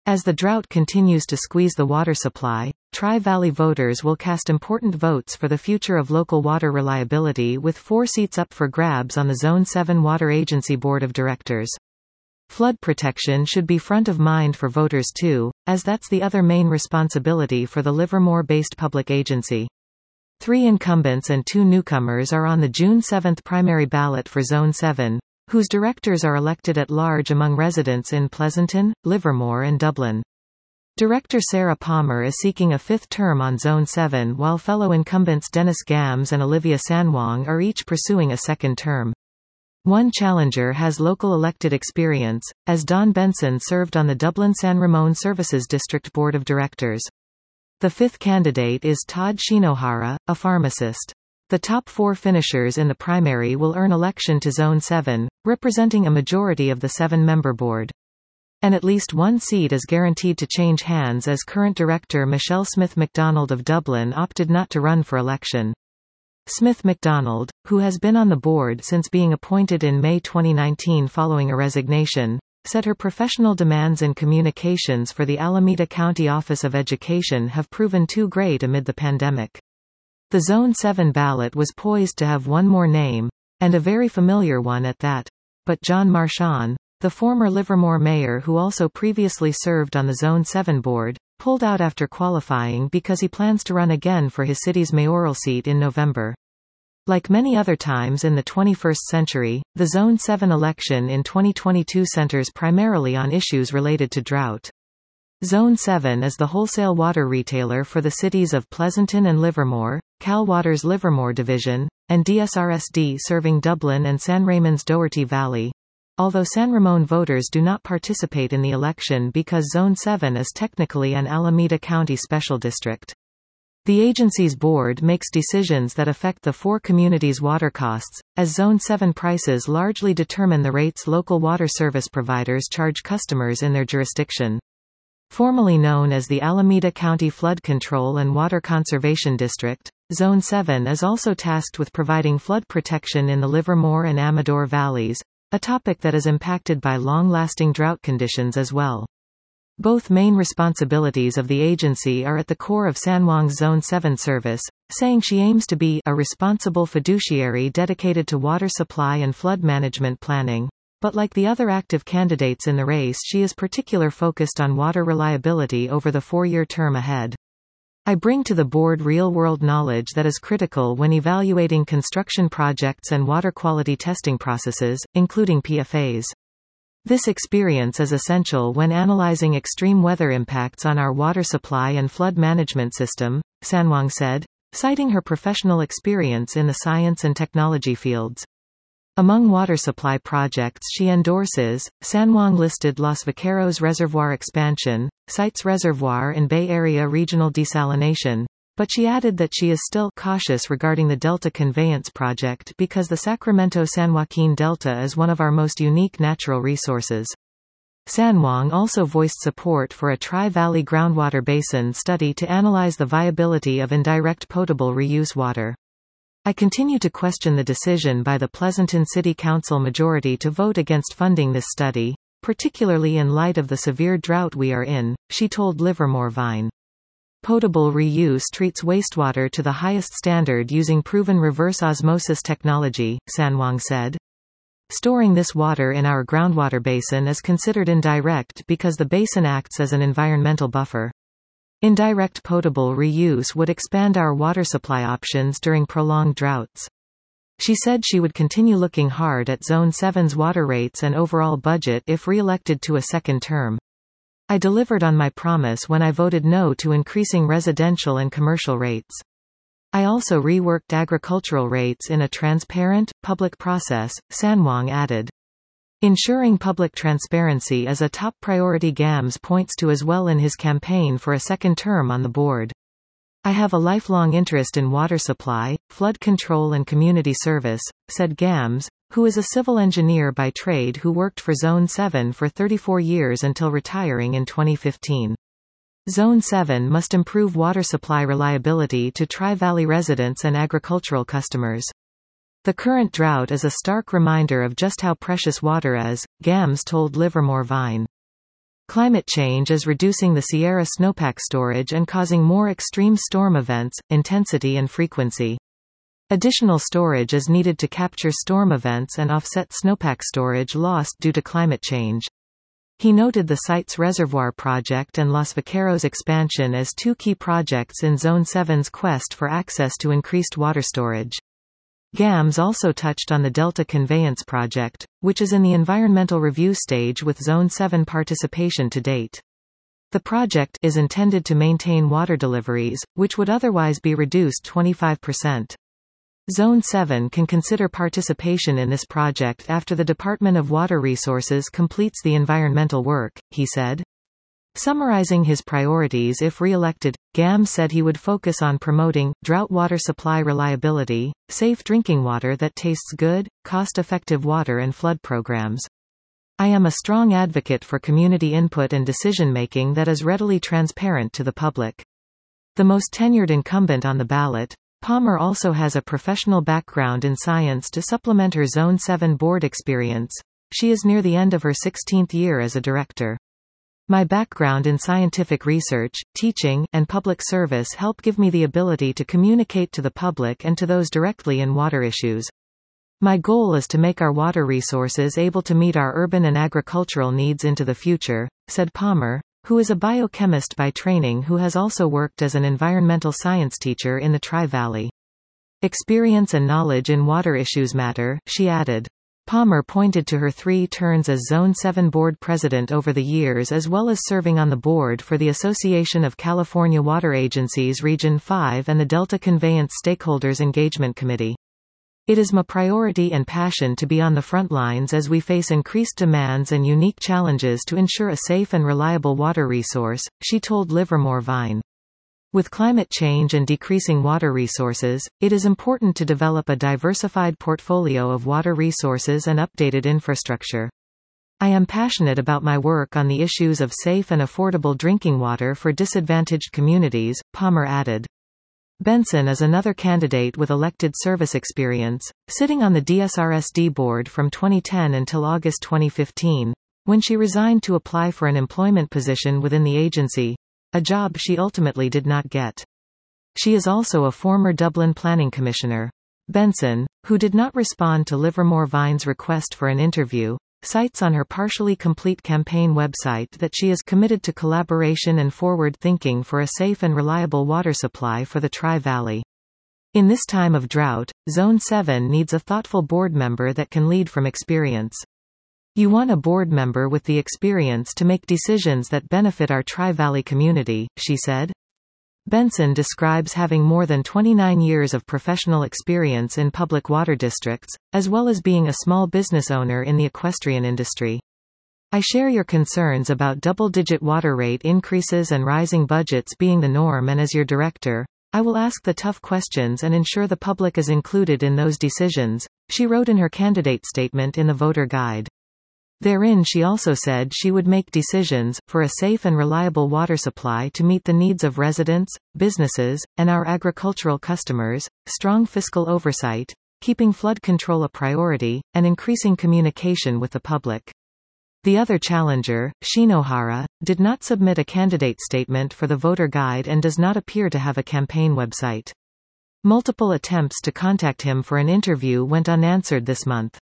As the drought continues to squeeze the water supply, Tri-Valley voters will cast important votes for the future of local water reliability, with 4 seats up for grabs on the Zone 7 Water Agency Board of Directors. Flood protection should be front of mind for voters too, as that's the other main responsibility for the Livermore-based public agency. 3 incumbents and 2 newcomers are on the June 7 primary ballot for Zone 7, whose directors are elected at large among residents in Pleasanton, Livermore and Dublin. Director Sarah Palmer is seeking a 5th term on Zone 7, while fellow incumbents Dennis Gams and Olivia Sanwong are each pursuing a 2nd term. One challenger has local elected experience, as Don Benson served on the Dublin San Ramon Services District Board of Directors. The 5th candidate is Todd Shinohara, a pharmacist. The top 4 finishers in the primary will earn election to Zone 7, representing a majority of the 7-member board. And at least 1 seat is guaranteed to change hands, as current director Michelle Smith MacDonald of Dublin opted not to run for election. Smith MacDonald, who has been on the board since being appointed in May 2019 following a resignation, said her professional demands and communications for the Alameda County Office of Education have proven too great amid the pandemic. The Zone 7 ballot was poised to have one more name, and a very familiar one at that. But John Marchand, the former Livermore mayor who also previously served on the Zone 7 board, pulled out after qualifying because he plans to run again for his city's mayoral seat in November. Like many other times in the 21st century, the Zone 7 election in 2022 centers primarily on issues related to drought. Zone 7 is the wholesale water retailer for the cities of Pleasanton and Livermore, Cal Water's Livermore division, and DSRSD serving Dublin and San Ramon's Doherty Valley. Although San Ramon voters do not participate in the election because Zone 7 is technically an Alameda County special district. The agency's board makes decisions that affect the 4 communities' water costs, as Zone 7 prices largely determine the rates local water service providers charge customers in their jurisdiction. Formerly known as the Alameda County Flood Control and Water Conservation District, Zone 7 is also tasked with providing flood protection in the Livermore and Amador valleys, a topic that is impacted by long-lasting drought conditions as well. Both main responsibilities of the agency are at the core of Sanwong's Zone 7 service, saying she aims to be a responsible fiduciary dedicated to water supply and flood management planning. But like the other active candidates in the race, she is particularly focused on water reliability over the 4-year term ahead. I bring to the board real-world knowledge that is critical when evaluating construction projects and water quality testing processes, including PFAS. This experience is essential when analyzing extreme weather impacts on our water supply and flood management system, Sanwong said, citing her professional experience in the science and technology fields. Among water supply projects she endorses, Sanwong listed Los Vaqueros Reservoir Expansion, Sites Reservoir and Bay Area Regional Desalination, but she added that she is still cautious regarding the Delta Conveyance Project because the Sacramento-San Joaquin Delta is one of our most unique natural resources. Sanwong also voiced support for a Tri-Valley groundwater basin study to analyze the viability of indirect potable reuse water. I continue to question the decision by the Pleasanton City Council majority to vote against funding this study, particularly in light of the severe drought we are in, she told Livermore Vine. Potable reuse treats wastewater to the highest standard using proven reverse osmosis technology, Sanwong said. Storing this water in our groundwater basin is considered indirect because the basin acts as an environmental buffer. Indirect potable reuse would expand our water supply options during prolonged droughts. She said she would continue looking hard at Zone 7's water rates and overall budget if re-elected to a 2nd term. I delivered on my promise when I voted no to increasing residential and commercial rates. I also reworked agricultural rates in a transparent, public process, Sanwong added. Ensuring public transparency is a top priority Gams points to as well in his campaign for a 2nd term on the board. I have a lifelong interest in water supply, flood control and community service, said Gams, who is a civil engineer by trade who worked for Zone 7 for 34 years until retiring in 2015. Zone 7 must improve water supply reliability to Tri-Valley residents and agricultural customers. The current drought is a stark reminder of just how precious water is, Gams told Livermore Vine. Climate change is reducing the Sierra snowpack storage and causing more extreme storm events, intensity and frequency. Additional storage is needed to capture storm events and offset snowpack storage lost due to climate change. He noted the site's reservoir project and Los Vaqueros expansion as two key projects in Zone 7's quest for access to increased water storage. GAMS also touched on the Delta Conveyance Project, which is in the environmental review stage with Zone 7 participation to date. The project is intended to maintain water deliveries, which would otherwise be reduced 25%. Zone 7 can consider participation in this project after the Department of Water Resources completes the environmental work, he said. Summarizing his priorities if re-elected, GAMS said he would focus on promoting drought water supply reliability, safe drinking water that tastes good, cost-effective water and flood programs. I am a strong advocate for community input and decision-making that is readily transparent to the public. The most tenured incumbent on the ballot, Palmer also has a professional background in science to supplement her Zone 7 board experience. She is near the end of her 16th year as a director. My background in scientific research, teaching, and public service help give me the ability to communicate to the public and to those directly in water issues. My goal is to make our water resources able to meet our urban and agricultural needs into the future, said Palmer, who is a biochemist by training who has also worked as an environmental science teacher in the Tri-Valley. Experience and knowledge in water issues matter, she added. Palmer pointed to her 3 turns as Zone 7 board president over the years as well as serving on the board for the Association of California Water Agencies Region 5 and the Delta Conveyance Stakeholders Engagement Committee. It is my priority and passion to be on the front lines as we face increased demands and unique challenges to ensure a safe and reliable water resource, she told Livermore Vine. With climate change and decreasing water resources, it is important to develop a diversified portfolio of water resources and updated infrastructure. I am passionate about my work on the issues of safe and affordable drinking water for disadvantaged communities, Palmer added. Benson is another candidate with elected service experience, sitting on the DSRSD board from 2010 until August 2015, when she resigned to apply for an employment position within the agency, a job she ultimately did not get. She is also a former Dublin Planning Commissioner. Benson, who did not respond to Livermore Vine's request for an interview, cites on her partially complete campaign website that she is committed to collaboration and forward thinking for a safe and reliable water supply for the Tri-Valley. In this time of drought, Zone 7 needs a thoughtful board member that can lead from experience. You want a board member with the experience to make decisions that benefit our Tri-Valley community, she said. Benson describes having more than 29 years of professional experience in public water districts, as well as being a small business owner in the equestrian industry. I share your concerns about double-digit water rate increases and rising budgets being the norm, and as your director, I will ask the tough questions and ensure the public is included in those decisions, she wrote in her candidate statement in the voter guide. Therein she also said she would make decisions for a safe and reliable water supply to meet the needs of residents, businesses, and our agricultural customers, strong fiscal oversight, keeping flood control a priority, and increasing communication with the public. The other challenger, Shinohara, did not submit a candidate statement for the voter guide and does not appear to have a campaign website. Multiple attempts to contact him for an interview went unanswered this month.